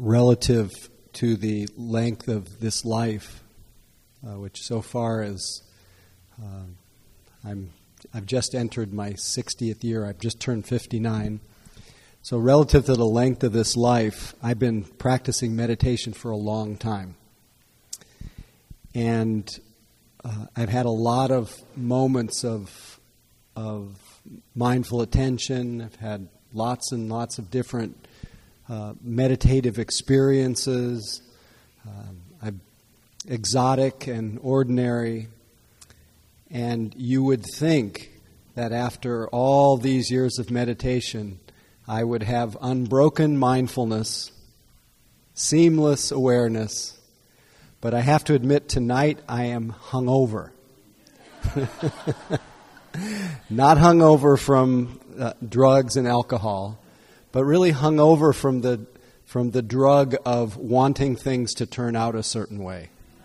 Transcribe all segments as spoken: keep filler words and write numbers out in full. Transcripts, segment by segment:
relative to the length of this life, uh, which so far is, uh, I'm, I've just entered my sixtieth year. I've just turned fifty-nine. So relative to the length of this life, I've been practicing meditation for a long time. And uh, I've had a lot of moments of of mindful attention. I've had lots and lots of different uh, meditative experiences, uh, I've, exotic and ordinary. And you would think that after all these years of meditation, I would have unbroken mindfulness, seamless awareness. But I have to admit, tonight I am hungover. Not hungover from uh, drugs and alcohol, but really hungover from the from the drug of wanting things to turn out a certain way.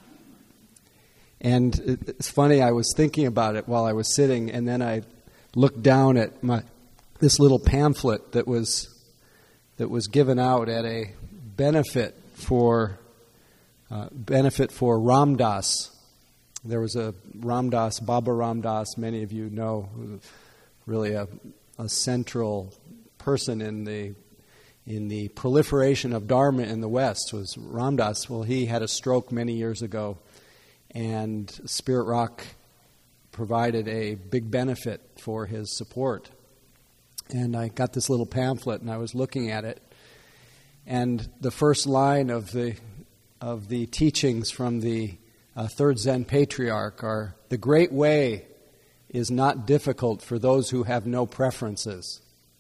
And it's funny, I was thinking about it while I was sitting, and then I looked down at my this little pamphlet that was that was given out at a benefit for uh, benefit for Ram Dass. There was a Ram Dass, Baba Ram Dass, many of you know, really a, a central person in the in the proliferation of Dharma in the West was Ram Dass. Well, he had a stroke many years ago, and Spirit Rock provided a big benefit for his support. And I got this little pamphlet, and I was looking at it, and the first line of the of the teachings from the Uh, third Zen patriarch are, the great way is not difficult for those who have no preferences.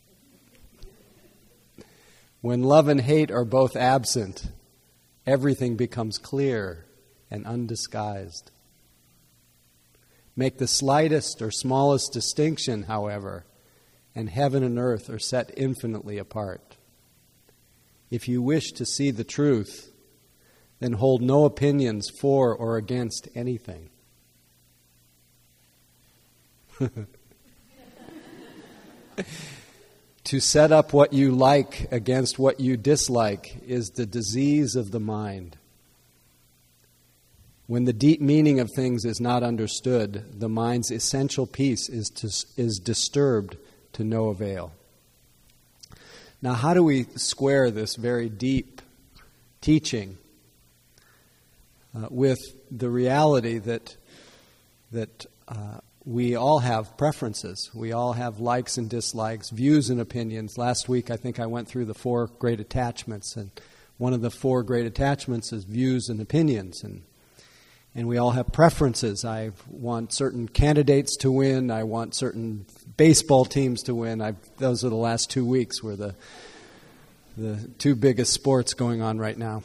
When love and hate are both absent, everything becomes clear and undisguised. Make the slightest or smallest distinction, however, and heaven and earth are set infinitely apart. If you wish to see the truth, then hold no opinions for or against anything. To set up what you like against what you dislike is the disease of the mind. When the deep meaning of things is not understood, the mind's essential peace is to, is disturbed to no avail. Now, how do we square this very deep teaching Uh, with the reality that that uh, we all have preferences, we all have likes and dislikes, views and opinions. Last week, I think I went through the four great attachments, and one of the four great attachments is views and opinions, and and we all have preferences. I want certain candidates to win. I want certain baseball teams to win. I've, those are the last two weeks were the the two biggest sports going on right now.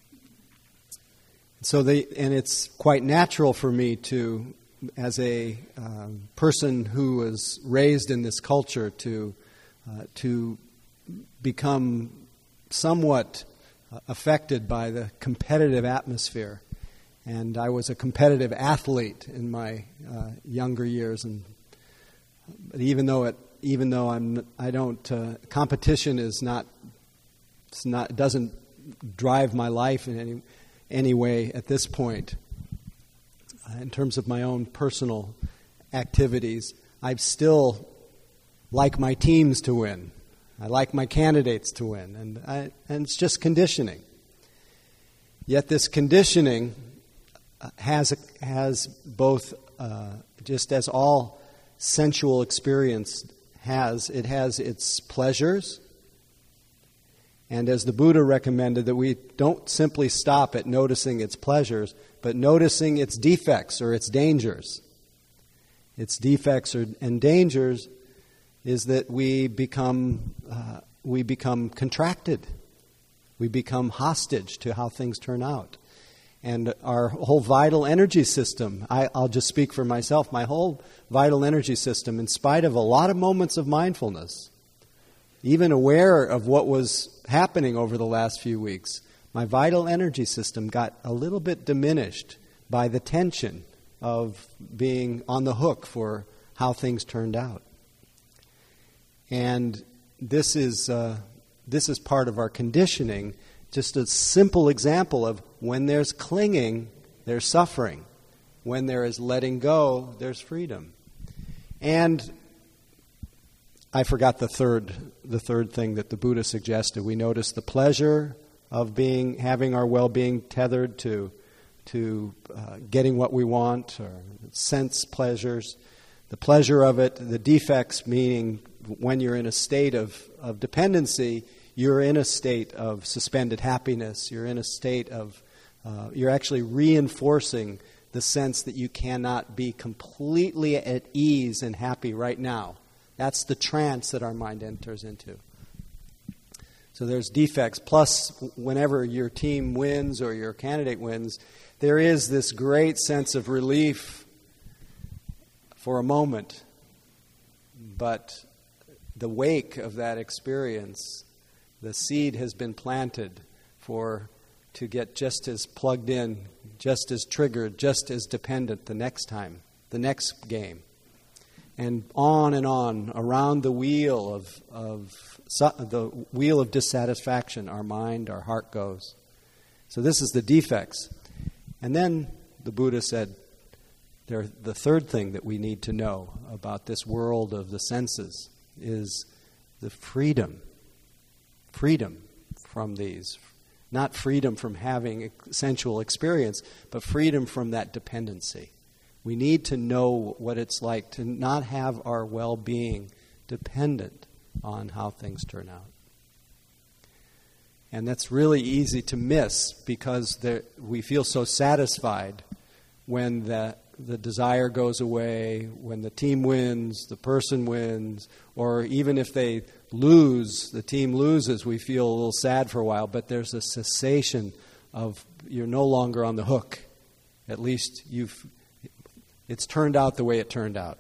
So they, and it's quite natural for me to, as a uh, person who was raised in this culture, to uh, to become somewhat uh, affected by the competitive atmosphere. And I was a competitive athlete in my uh, younger years, and but even though it, even though I'm, I don't, uh, competition is not, it's not, doesn't drive my life in any. Anyway, at this point, uh, in terms of my own personal activities, I still like my teams to win. I like my candidates to win, and I, and it's just conditioning. Yet this conditioning has has both, uh, just as all sensual experience has, it has its pleasures. And as the Buddha recommended, that we don't simply stop at noticing its pleasures, but noticing its defects or its dangers. Its defects or, and dangers is that we become uh, we become contracted. We become hostage to how things turn out. And our whole vital energy system, I, I'll just speak for myself, my whole vital energy system, in spite of a lot of moments of mindfulness, even aware of what was happening over the last few weeks, my vital energy system got a little bit diminished by the tension of being on the hook for how things turned out. And this is uh, this is part of our conditioning just a simple example of when there's clinging, there's suffering. When there is letting go, there's freedom. And I forgot the third the third thing that the Buddha suggested. We notice the pleasure of being having our well-being tethered to to uh, getting what we want, or sense pleasures, the pleasure of it, the defects, meaning when you're in a state of, of dependency, you're in a state of suspended happiness, you're in a state of, uh, you're actually reinforcing the sense that you cannot be completely at ease and happy right now. That's the trance that our mind enters into. So there's defects. Plus, whenever your team wins or your candidate wins, there is this great sense of relief for a moment. But the wake of that experience, the seed has been planted for to get just as plugged in, just as triggered, just as dependent the next time, the next game. And on and on, around the wheel of, of the wheel of dissatisfaction, our mind, our heart goes. So this is the defects. And then the Buddha said, there, the third thing that we need to know about this world of the senses is the freedom. Freedom from these. Not freedom from having sensual experience, but freedom from that dependency. We need to know what it's like to not have our well-being dependent on how things turn out. And that's really easy to miss because there, we feel so satisfied when the, the desire goes away, when the team wins, the person wins, or even if they lose, the team loses, we feel a little sad for a while, but there's a cessation of you're no longer on the hook. At least you've it's turned out the way it turned out.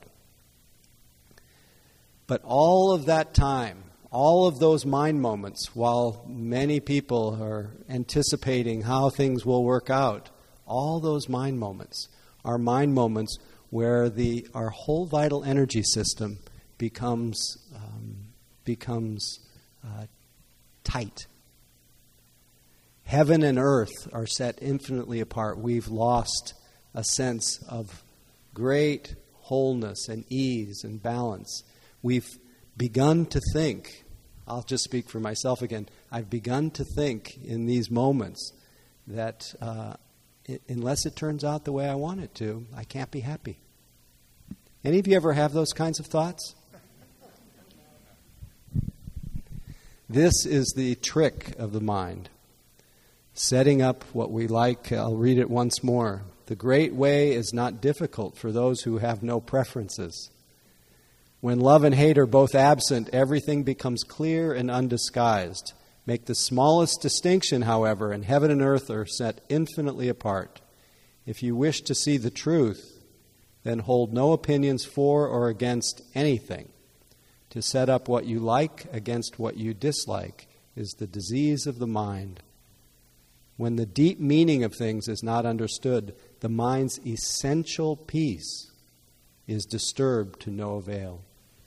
But all of that time, all of those mind moments, while many people are anticipating how things will work out, all those mind moments are mind moments where the our whole vital energy system becomes um, becomes uh, tight. Heaven and earth are set infinitely apart. We've lost a sense of great wholeness and ease and balance. We've begun to think, I'll just speak for myself again, I've begun to think in these moments that uh, it, unless it turns out the way I want it to, I can't be happy. Any of you ever have those kinds of thoughts? This is the trick of the mind. Setting up what we like, I'll read it once more. The great way is not difficult for those who have no preferences. When love and hate are both absent, everything becomes clear and undisguised. Make the smallest distinction, however, and heaven and earth are set infinitely apart. If you wish to see the truth, then hold no opinions for or against anything. To set up what you like against what you dislike is the disease of the mind. When the deep meaning of things is not understood, the mind's essential peace is disturbed to no avail.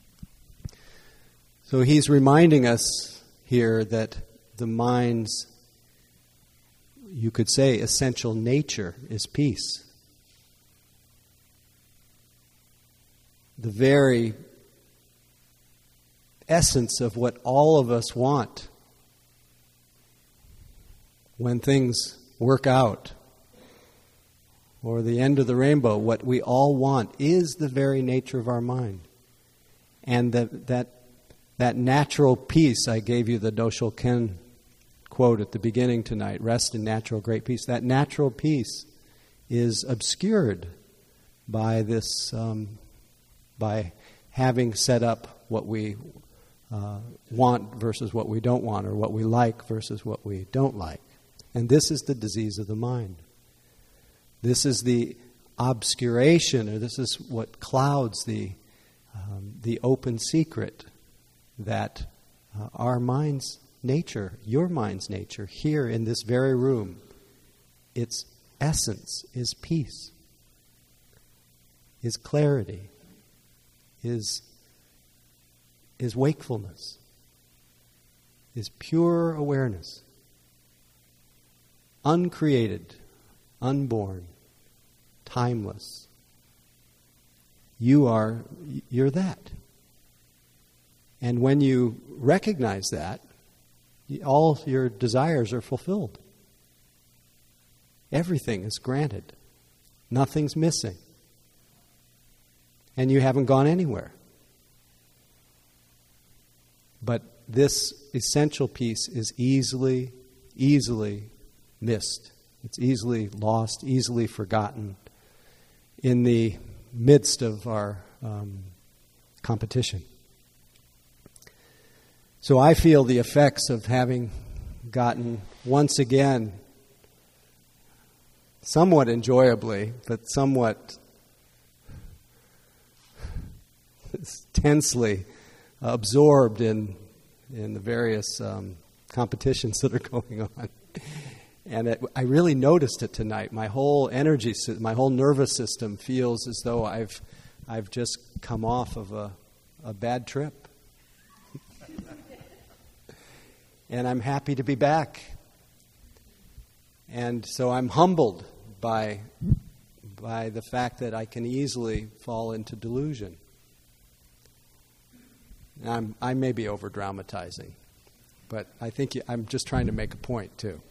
So he's reminding us here that the mind's, you could say, essential nature is peace. The very essence of what all of us want when things work out, or the end of the rainbow, what we all want is the very nature of our mind. And that that, that natural peace, I gave you the Dosho Ken quote at the beginning tonight, rest in natural great peace. That natural peace is obscured by this, um, by having set up what we uh, want versus what we don't want, or what we like versus what we don't like. And this is the disease of the mind. This is the obscuration, or this is what clouds the um, the open secret that uh, our mind's nature, your mind's nature, here in this very room, its essence is peace, is clarity, is is wakefulness, is pure awareness. uncreated, unborn, timeless. You are, you're that. And when you recognize that, all your desires are fulfilled. Everything is granted. Nothing's missing. And you haven't gone anywhere. But this essential piece is easily, easily missed. It's easily lost, easily forgotten in the midst of our um, competition. So I feel the effects of having gotten once again, somewhat enjoyably, but somewhat tensely absorbed in in the various um, competitions that are going on. And it, I really noticed it tonight. My whole energy, my whole nervous system feels as though I've I've just come off of a, a bad trip. And I'm happy to be back. And so I'm humbled by by the fact that I can easily fall into delusion. I'm, I may be over-dramatizing, but I think I'm just trying to make a point, too.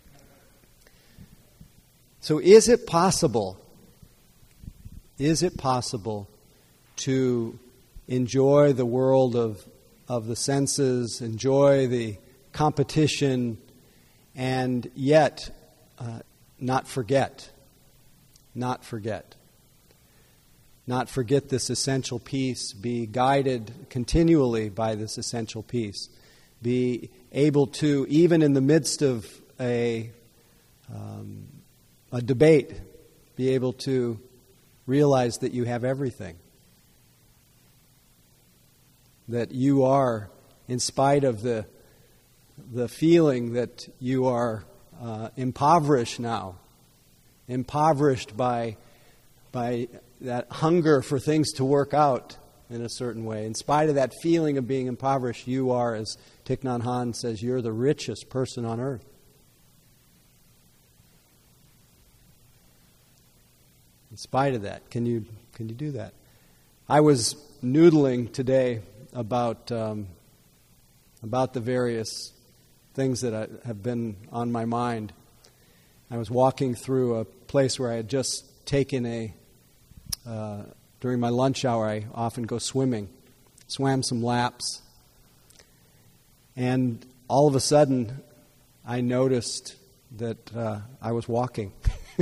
So is it possible, is it possible to enjoy the world of, of the senses, enjoy the competition, and yet uh, not forget, not forget? Not forget this essential piece, be guided continually by this essential piece, be able to, even in the midst of a, um, a debate, be able to realize that you have everything. That you are, in spite of the, the feeling that you are uh, impoverished now, impoverished by by that hunger for things to work out in a certain way. In spite of that feeling of being impoverished, you are, as Thich Nhat Hanh says, you're the richest person on earth. In spite of that, can you can you do that? I was noodling today about um, about the various things that I, have been on my mind. I was walking through a place where I had just taken a Uh, during my lunch hour, I often go swimming, swam some laps, and all of a sudden, I noticed that uh, I was walking.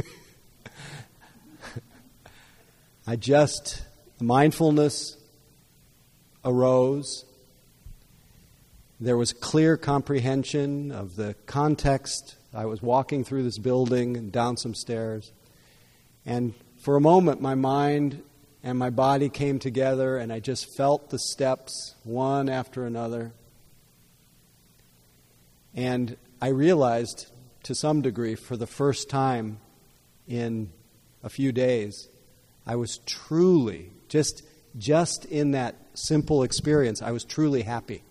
I just, mindfulness arose. There was clear comprehension of the context. I was walking through this building and down some stairs, and for a moment, my mind and my body came together, and I just felt the steps, one after another. And I realized, to some degree, for the first time in a few days, I was truly, just, just in that simple experience, I was truly happy.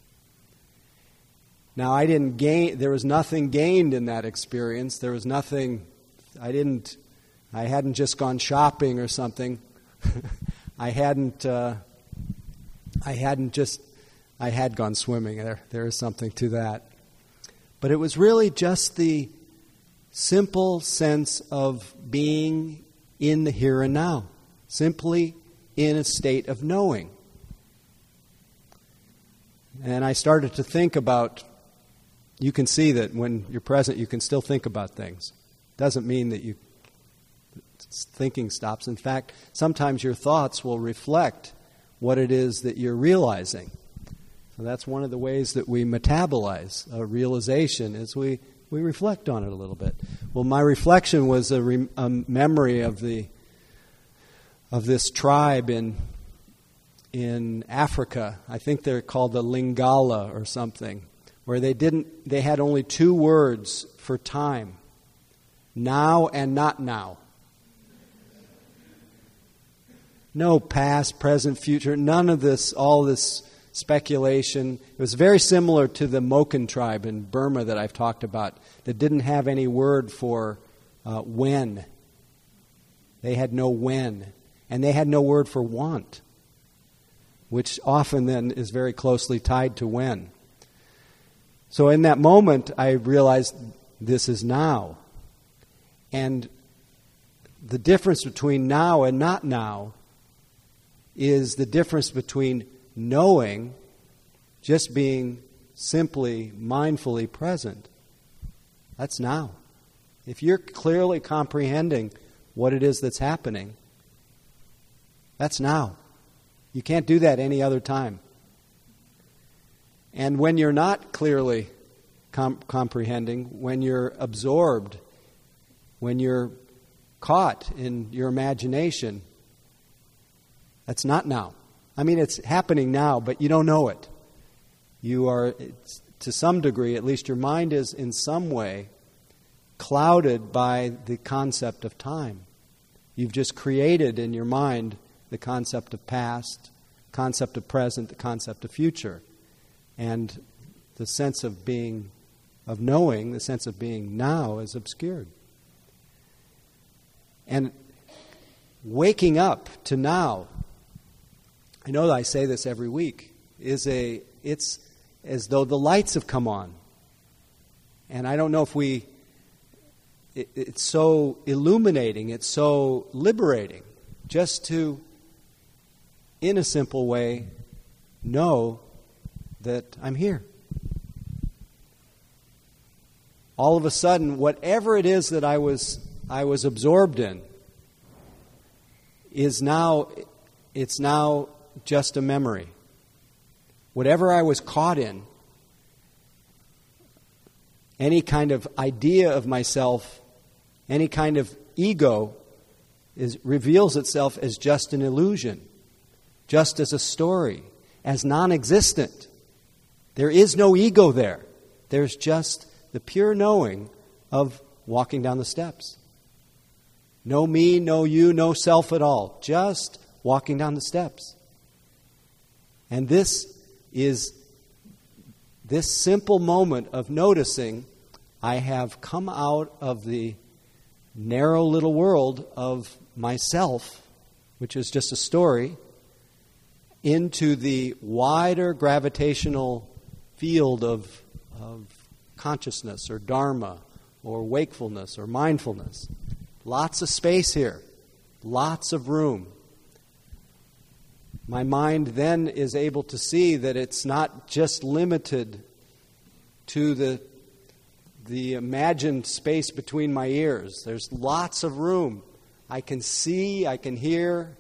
Now, I didn't gain, there was nothing gained in that experience. There was nothing, I didn't... I hadn't just gone shopping or something. I hadn't. Uh, I hadn't just. I had gone swimming. There, there is something to that. But it was really just the simple sense of being in the here and now, simply in a state of knowing. And I started to think about. You can see that when you're present, you can still think about things. Doesn't mean that you. Thinking stops. In fact, sometimes your thoughts will reflect what it is that you're realizing. So that's one of the ways that we metabolize a realization, is we, we reflect on it a little bit. Well, my reflection was a, re, a memory of the of this tribe in in Africa. I think they're called the Lingala or something, where they didn't they had only two words for time: now and not now. No past, present, future, none of this, all this speculation. It was very similar to the Moken tribe in Burma that I've talked about, that didn't have any word for uh, when. They had no when. And they had no word for want, which often then is very closely tied to when. So in that moment, I realized this is now. And the difference between now and not now is the difference between knowing, just being simply mindfully present. That's now. If you're clearly comprehending what it is that's happening, that's now. You can't do that any other time. And when you're not clearly com- comprehending, when you're absorbed, when you're caught in your imagination, that's not now. I mean, it's happening now, but you don't know it. You are, to some degree, at least your mind is in some way clouded by the concept of time. You've just created in your mind the concept of past, concept of present, the concept of future. And the sense of being, of knowing, the sense of being now is obscured. And waking up to now, I know that I say this every week, is a, it's as though the lights have come on. And I don't know if we, it, it's so illuminating, it's so liberating, just to, in a simple way, know that I'm here. All of a sudden, whatever it is that I was I was absorbed in is now, it's now just a memory. Whatever I was caught in, any kind of idea of myself, any kind of ego, is reveals itself as just an illusion, just as a story, as non-existent. There is no ego there. There's just the pure knowing of walking down the steps. No me, no you, no self at all. Just walking down the steps. And this is this simple moment of noticing I have come out of the narrow little world of myself, which is just a story, into the wider gravitational field of, of consciousness or dharma or wakefulness or mindfulness. Lots of space here. Lots of room. My mind then is able to see that it's not just limited to the, the imagined space between my ears. There's lots of room. I can see, I can hear,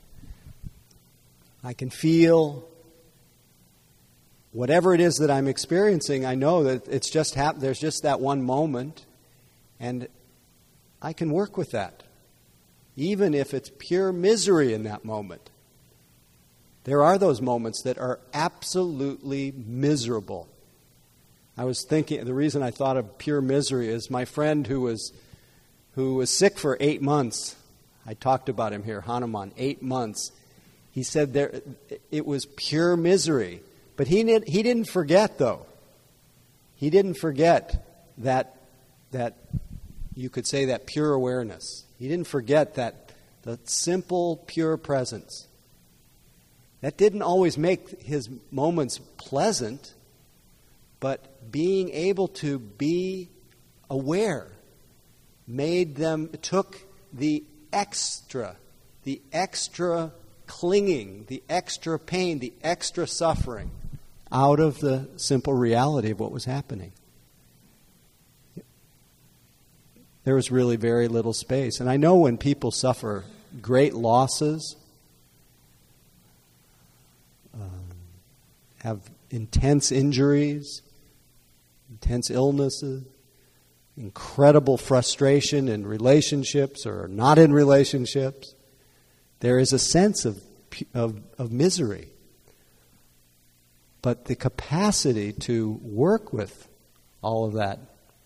I can feel. Whatever it is that I'm experiencing, I know that it's just hap- there's just that one moment, and I can work with that, even if it's pure misery in that moment. There are those moments that are absolutely miserable. I was thinking, the reason I thought of pure misery is my friend who was who was sick for eight months. I talked about him here, Hanuman, eight months. He said there it was pure misery. But he did, he didn't forget, though. He didn't forget that, that, you could say, that pure awareness. He didn't forget that, the simple, pure presence. That didn't always make his moments pleasant, but being able to be aware made them, took the extra, the extra clinging, the extra pain, the extra suffering out of the simple reality of what was happening. There was really very little space. And I know when people suffer great losses, um, have intense injuries, intense illnesses, incredible frustration in relationships or not in relationships, there is a sense of, of, of misery. But the capacity to work with all of that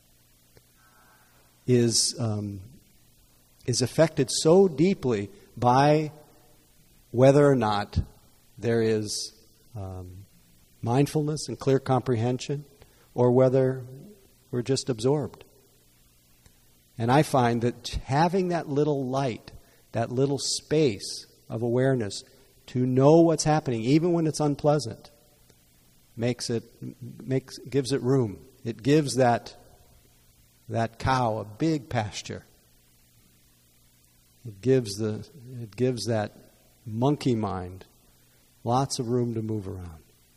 is um, is affected so deeply by whether or not there is um, mindfulness and clear comprehension, or whether we're just absorbed. And I find that having that little light, that little space of awareness to know what's happening, even when it's unpleasant, makes it makes gives it room. It gives that that cow a big pasture. It gives the it gives that monkey mind lots of room to move around.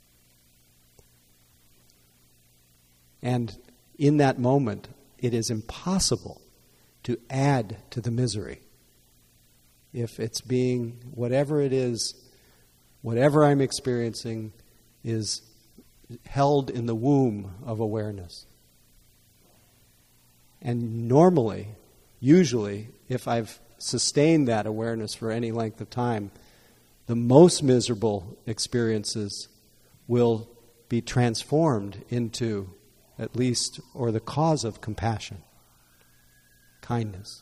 And in that moment, it is impossible to add to the misery. If it's being, whatever it is, whatever I'm experiencing is held in the womb of awareness. And normally, usually, if I've sustained that awareness for any length of time, the most miserable experiences will be transformed into at least, or the cause of compassion, kindness.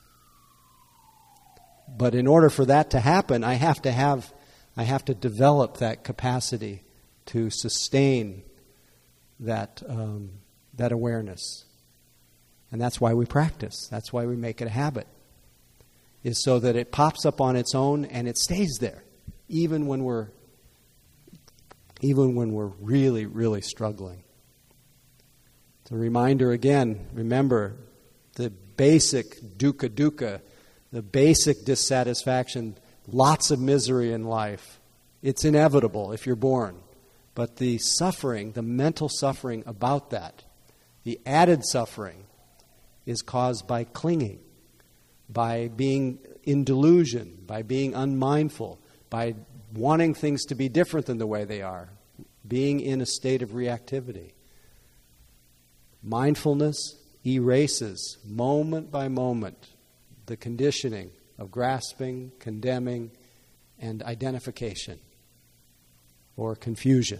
But in order for that to happen, I have to have, I have to develop that capacity to sustain that um, that awareness, and that's why we practice. That's why we make it a habit, is so that it pops up on its own and it stays there, even when we're, even when we're really, really struggling. It's a reminder again. Remember the basic dukkha dukkha. The basic dissatisfaction, lots of misery in life. It's inevitable if you're born. But the suffering, the mental suffering about that, the added suffering, is caused by clinging, by being in delusion, by being unmindful, by wanting things to be different than the way they are, being in a state of reactivity. Mindfulness erases, moment by moment, the conditioning of grasping, condemning, and identification or confusion.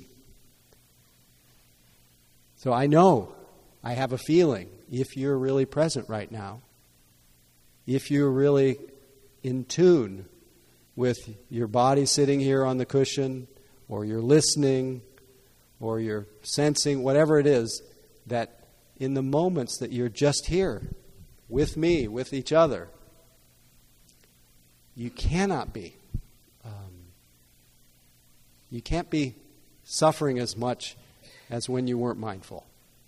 So I know, I have a feeling, if you're really present right now, if you're really in tune with your body sitting here on the cushion, or you're listening, or you're sensing, whatever it is, that in the moments that you're just here, with me, with each other, you cannot be. Um, you can't be suffering as much as when you weren't mindful.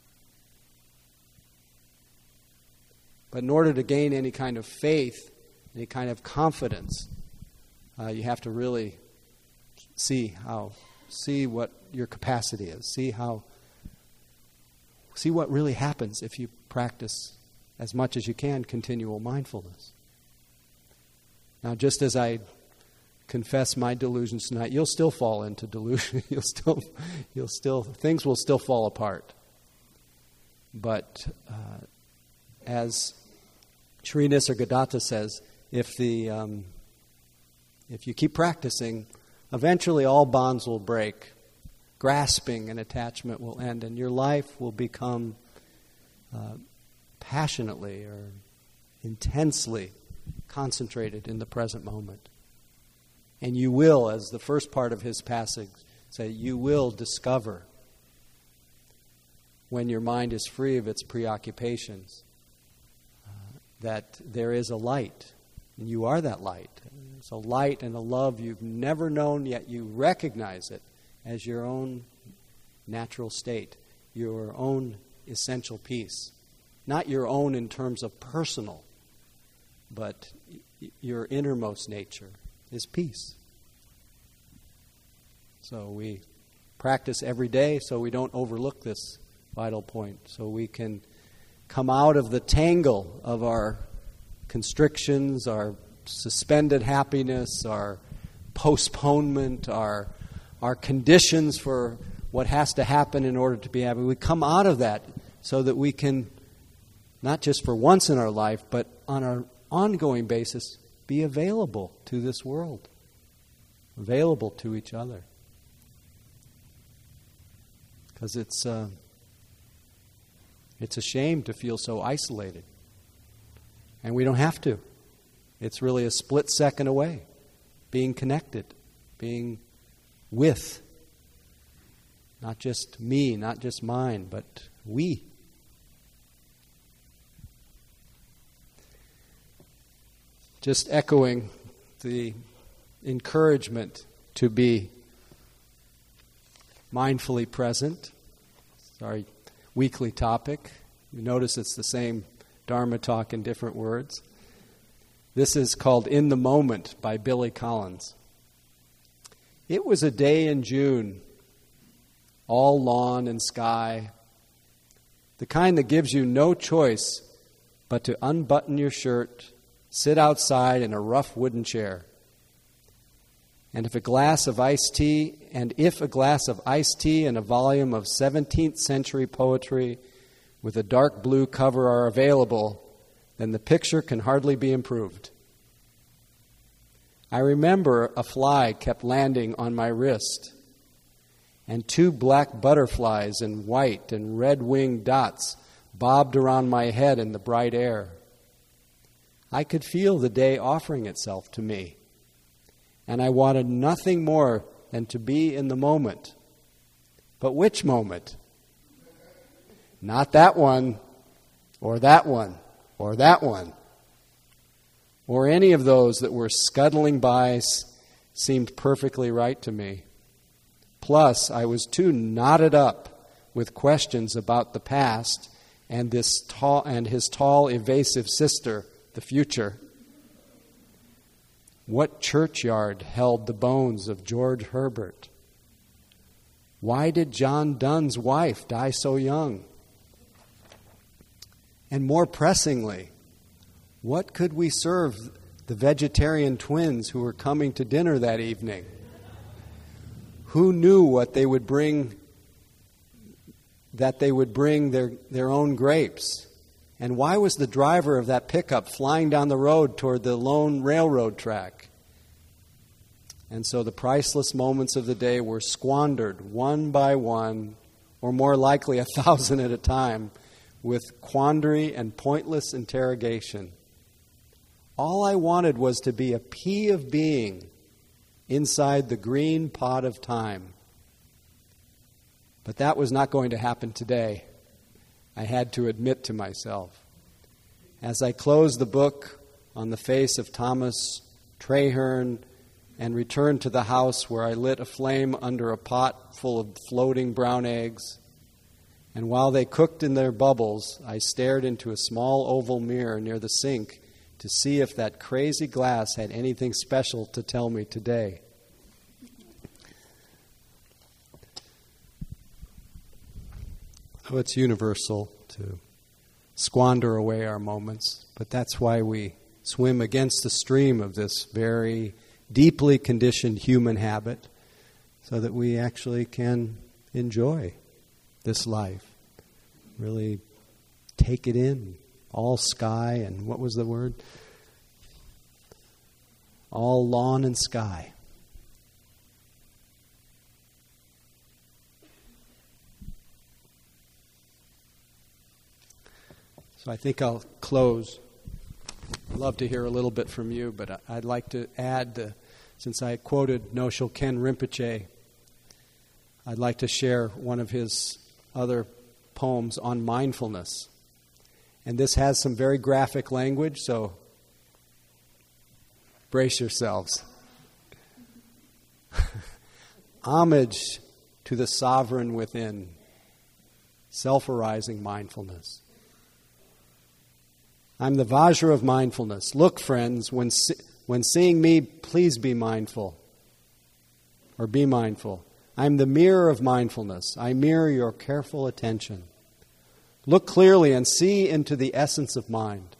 But in order to gain any kind of faith, any kind of confidence, uh, you have to really see how, see what your capacity is, see how, see what really happens if you practice as much as you can continual mindfulness. Now, just as I confess my delusions tonight, you'll still fall into delusion. you'll still, you'll still, things will still fall apart. But uh, as Sri Nisargadatta says, if the um, if you keep practicing, eventually all bonds will break. Grasping and attachment will end, and your life will become uh, passionately or intensely concentrated in the present moment. And you will, as the first part of his passage say, you will discover when your mind is free of its preoccupations uh, that there is a light, and you are that light. It's a light and a love you've never known, yet you recognize it as your own natural state, your own essential peace. Not your own in terms of personal, but your innermost nature is peace. So we practice every day so we don't overlook this vital point, so we can come out of the tangle of our constrictions, our suspended happiness, our postponement, our our conditions for what has to happen in order to be happy. We come out of that so that we can, not just for once in our life, but on an ongoing basis, be available to this world, available to each other. Because it's, uh, it's a shame to feel so isolated. And we don't have to. It's really a split second away, being connected, being with. Not just me, not just mine, but we. Just echoing the encouragement to be mindfully present. It's our weekly topic. You notice it's the same Dharma talk in different words. This is called In the Moment by Billy Collins. It was a day in June, all lawn and sky, the kind that gives you no choice but to unbutton your shirt, sit outside in a rough wooden chair. And if a glass of iced tea, and if a glass of iced tea and a volume of seventeenth century poetry with a dark blue cover are available, then the picture can hardly be improved. I remember a fly kept landing on my wrist, and two black butterflies in white and red-winged dots bobbed around my head in the bright air. I could feel the day offering itself to me, and I wanted nothing more than to be in the moment. But which moment? Not that one, or that one, or that one, or any of those that were scuttling by seemed perfectly right to me. Plus, I was too knotted up with questions about the past and this tall and his tall, evasive sister, the future. What churchyard held the bones of George Herbert? Why did John Donne's wife die so young? And more pressingly, what could we serve the vegetarian twins who were coming to dinner that evening? Who knew what they would bring, that they would bring their, their own grapes? And why was the driver of that pickup flying down the road toward the lone railroad track? And so the priceless moments of the day were squandered one by one, or more likely a thousand at a time, with quandary and pointless interrogation. All I wanted was to be a pea of being inside the green pot of time. But that was not going to happen today. I had to admit to myself. As I closed the book on the face of Thomas Traherne and returned to the house where I lit a flame under a pot full of floating brown eggs, and while they cooked in their bubbles, I stared into a small oval mirror near the sink to see if that crazy glass had anything special to tell me today. Oh, it's universal to squander away our moments, but that's why we swim against the stream of this very deeply conditioned human habit, so that we actually can enjoy this life, really take it in, all sky, and what was the word? All lawn and sky. So I think I'll close. I'd love to hear a little bit from you, but I'd like to add, the, since I quoted Noshul Ken Rinpoche, I'd like to share one of his other poems on mindfulness. And this has some very graphic language, so brace yourselves. Homage to the sovereign within, self-arising mindfulness. I'm the Vajra of mindfulness. Look, friends, when see, when seeing me, please be mindful. Or be mindful. I'm the mirror of mindfulness. I mirror your careful attention. Look clearly and see into the essence of mind.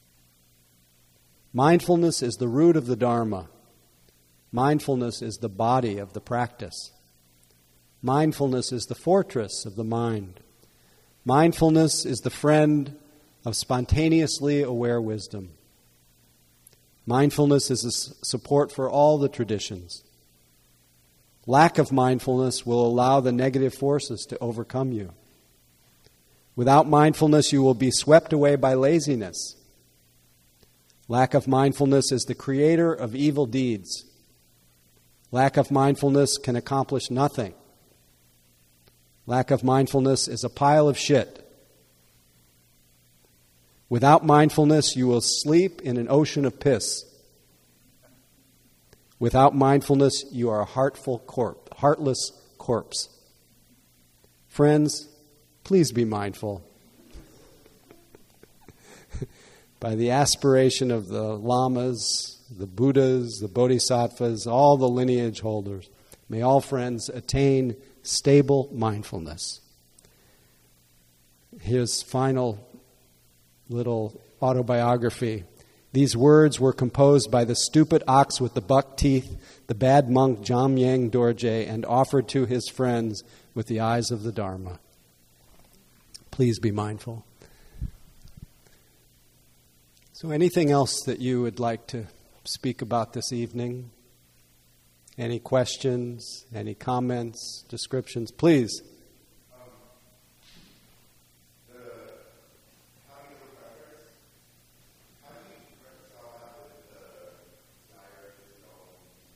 Mindfulness is the root of the Dharma. Mindfulness is the body of the practice. Mindfulness is the fortress of the mind. Mindfulness is the friend of spontaneously aware wisdom. Mindfulness is a support for all the traditions. Lack of mindfulness will allow the negative forces to overcome you. Without mindfulness, you will be swept away by laziness. Lack of mindfulness is the creator of evil deeds. Lack of mindfulness can accomplish nothing. Lack of mindfulness is a pile of shit. Without mindfulness, you will sleep in an ocean of piss. Without mindfulness, you are a heartful corpse, heartless corpse. Friends, please be mindful. By the aspiration of the lamas, the Buddhas, the Bodhisattvas, all the lineage holders, may all friends attain stable mindfulness. His final little autobiography. These words were composed by the stupid ox with the buck teeth, the bad monk Jamyang Dorje, and offered to his friends with the eyes of the Dharma. Please be mindful. So anything else that you would like to speak about this evening? Any questions, any comments, descriptions? Please. Um, the, how do you progress? How do you reconcile that with the desire to know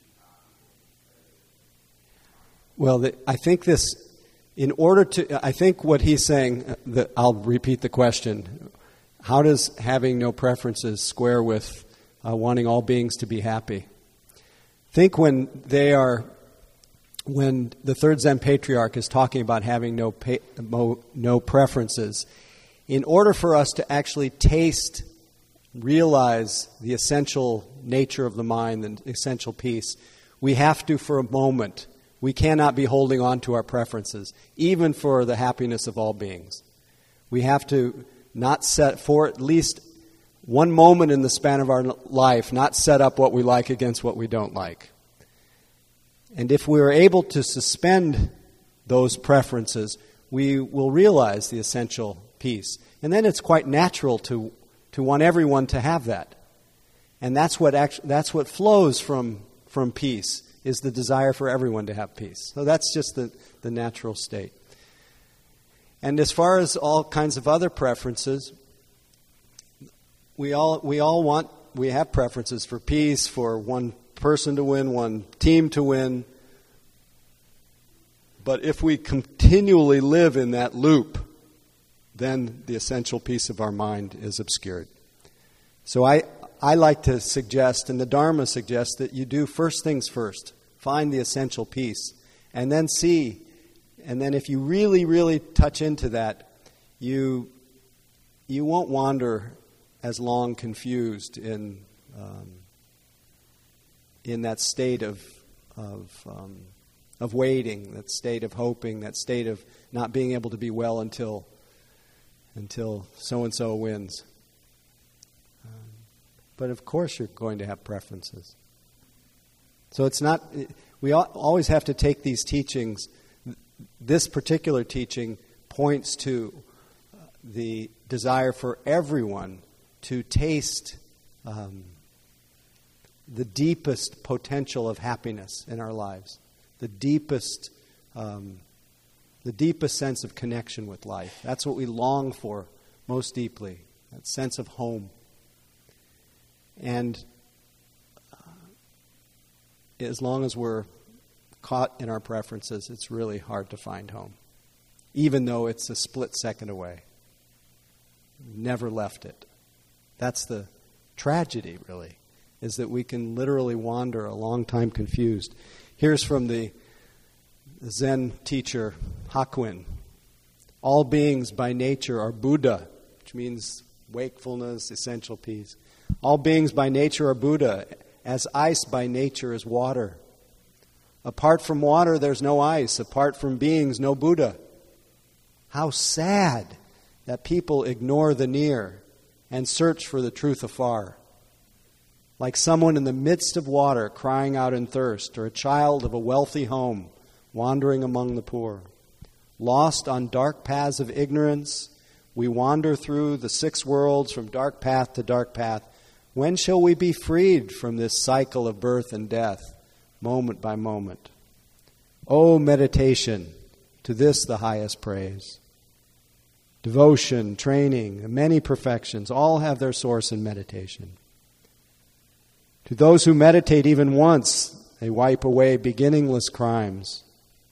Well, the, I think this, in order to, I think what he's saying, uh, the, I'll repeat the question. How does having no preferences square with uh, wanting all beings to be happy? Think when they are, when the third Zen patriarch is talking about having no pa- no preferences, in order for us to actually taste, realize the essential nature of the mind, the essential peace, we have to, for a moment, we cannot be holding on to our preferences, even for the happiness of all beings. We have to not set, for at least one moment in the span of our life, not set up what we like against what we don't like. And if we are able to suspend those preferences, we will realize the essential peace. And then it's quite natural to to want everyone to have that. And that's what act, that's what flows from from peace, is the desire for everyone to have peace. So that's just the, the natural state. And as far as all kinds of other preferences, we all we all want, we have preferences for peace, for one person to win, one team to win. But if we continually live in that loop, then the essential peace of our mind is obscured. So I, I like to suggest, and the Dharma suggests, that you do first things first. Find the essential peace. And then see, and then if you really, really touch into that, you you won't wander as long confused in um, in that state of of um, of waiting, that state of hoping, that state of not being able to be well until until so and so wins. Um, but of course, you're going to have preferences. So it's not. We always have to take these teachings. This particular teaching points to the desire for everyone to taste um, the deepest potential of happiness in our lives, the deepest, um, the deepest sense of connection with life. That's what we long for most deeply, that sense of home. And uh, as long as we're caught in our preferences, it's really hard to find home, even though it's a split second away. Never left it. That's the tragedy, really, is that we can literally wander a long time confused. Here's from the Zen teacher, Hakuin. All beings by nature are Buddha, which means wakefulness, essential peace. All beings by nature are Buddha, as ice by nature is water. Apart from water, there's no ice. Apart from beings, no Buddha. How sad that people ignore the near and search for the truth afar. Like someone in the midst of water crying out in thirst, or a child of a wealthy home wandering among the poor. Lost on dark paths of ignorance, we wander through the six worlds from dark path to dark path. When shall we be freed from this cycle of birth and death, moment by moment? O meditation, to this the highest praise. Devotion, training, and many perfections all have their source in meditation. To those who meditate even once, they wipe away beginningless crimes.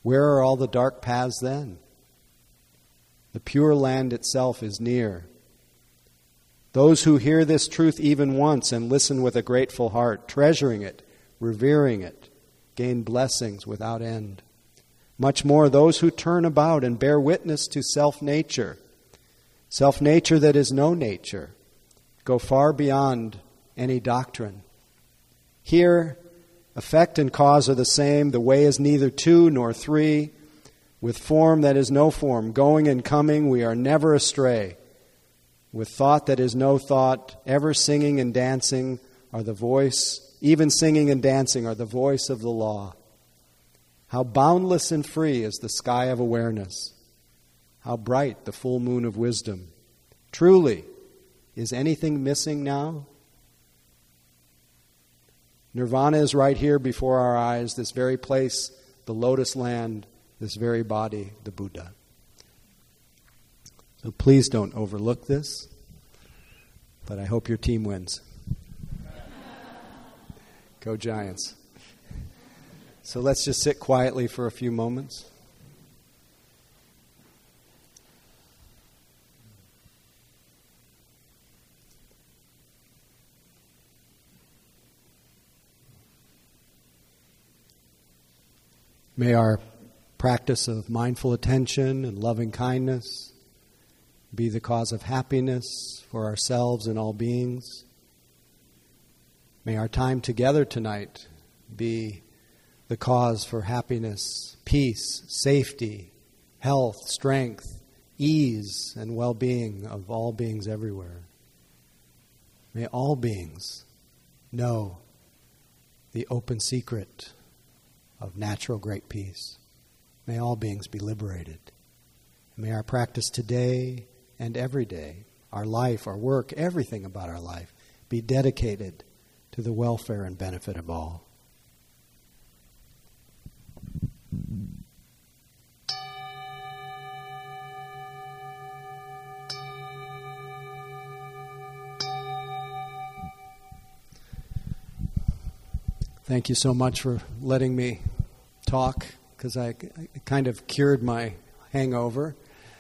Where are all the dark paths then? The Pure Land itself is near. Those who hear this truth even once and listen with a grateful heart, treasuring it, revering it, gain blessings without end. Much more, those who turn about and bear witness to self-nature, self-nature that is no nature, go far beyond any doctrine. Here, effect and cause are the same. The way is neither two nor three. With form that is no form, going and coming, we are never astray. With thought that is no thought, ever singing and dancing are the voice, even singing and dancing are the voice of the law. How boundless and free is the sky of awareness. How bright the full moon of wisdom. Truly, is anything missing now? Nirvana is right here before our eyes, this very place, the lotus land, this very body, the Buddha. So please don't overlook this, but I hope your team wins. Go Giants. So let's just sit quietly for a few moments. May our practice of mindful attention and loving kindness be the cause of happiness for ourselves and all beings. May our time together tonight be the cause for happiness, peace, safety, health, strength, ease, and well-being of all beings everywhere. May all beings know the open secret of natural great peace. May all beings be liberated. May our practice today and every day, our life, our work, everything about our life, be dedicated to the welfare and benefit of all. Thank you so much for letting me talk, because I, I kind of cured my hangover.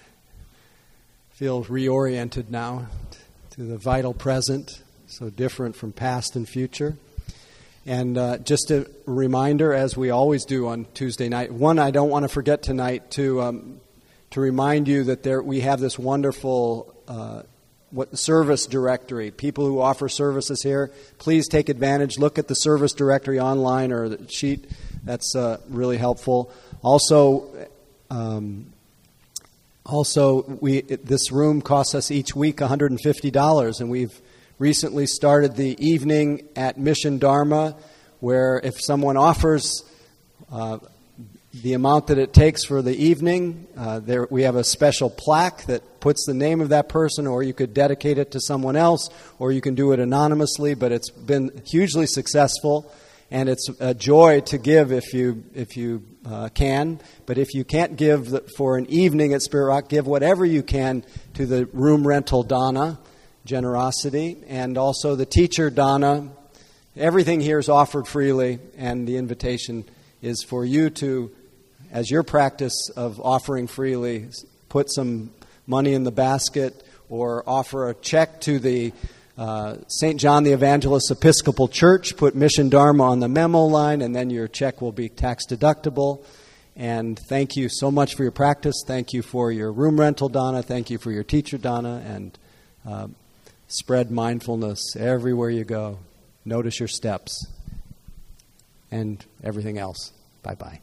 Feel reoriented now to the vital present, so different from past and future. And uh, just a reminder, as we always do on Tuesday night, one, I don't want to forget tonight to um, to remind you that there we have this wonderful uh, what service directory. People who offer services here, please take advantage. Look at the service directory online or the sheet. That's uh, really helpful. Also, um, also we this room costs us each week one hundred fifty dollars, and we've recently started the evening at Mission Dharma, where if someone offers uh, the amount that it takes for the evening, uh, there we have a special plaque that puts the name of that person, or you could dedicate it to someone else, or you can do it anonymously, but it's been hugely successful, and it's a joy to give if you if you uh, can. But if you can't give for an evening at Spirit Rock, give whatever you can to the room rental Dana, generosity, and also the teacher Dana. Everything here is offered freely, and the invitation is for you to, as your practice of offering freely, put some money in the basket or offer a check to the uh, Saint John the Evangelist Episcopal Church, put Mission Dharma on the memo line, and then your check will be tax deductible. And thank you so much for your practice. Thank you for your room rental Dana. Thank you for your teacher Dana. And uh, spread mindfulness everywhere you go. Notice your steps and everything else. Bye-bye.